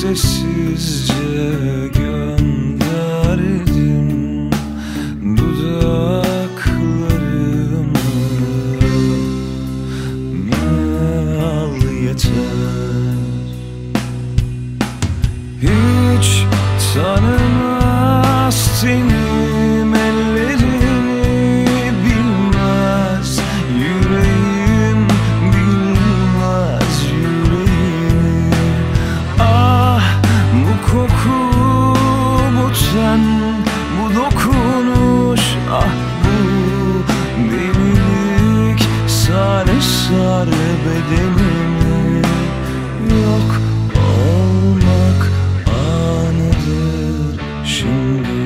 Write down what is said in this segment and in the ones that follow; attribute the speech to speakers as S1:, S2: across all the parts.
S1: sessizce gönderdim dudaklarımı. Al yeter. Hiç tanımaz tenim ellerini, bilmez yüreğim, bilmez yüreğimi. Ah bu koku, bu ten, bu dokunuş, ah bu delilik, sare sare bedenimi. Yok olmak anıdır şimdi.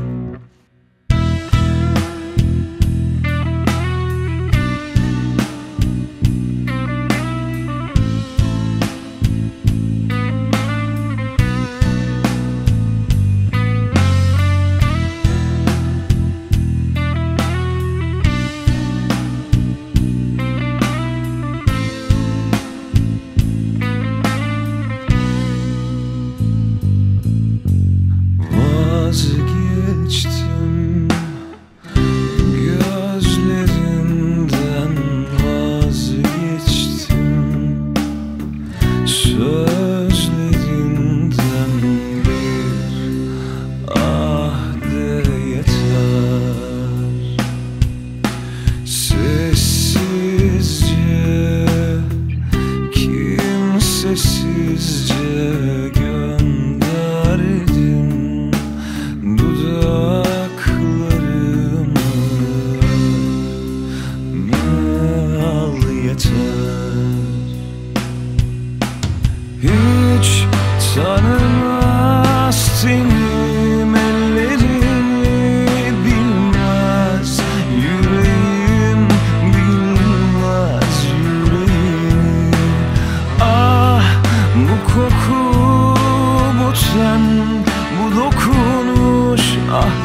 S1: Vazgeçtim gözlerinden, vazgeçtim sözlerinden. Bir ah de yeter. Sessizce, kimsesizce gönderdim dudaklarımı. Al yeter. Hiç tanımaz tenim ellerini, bilmez yüreğim, bilmez yüreğimi. Ah bu koku, bu ten, bu dokunuş, ah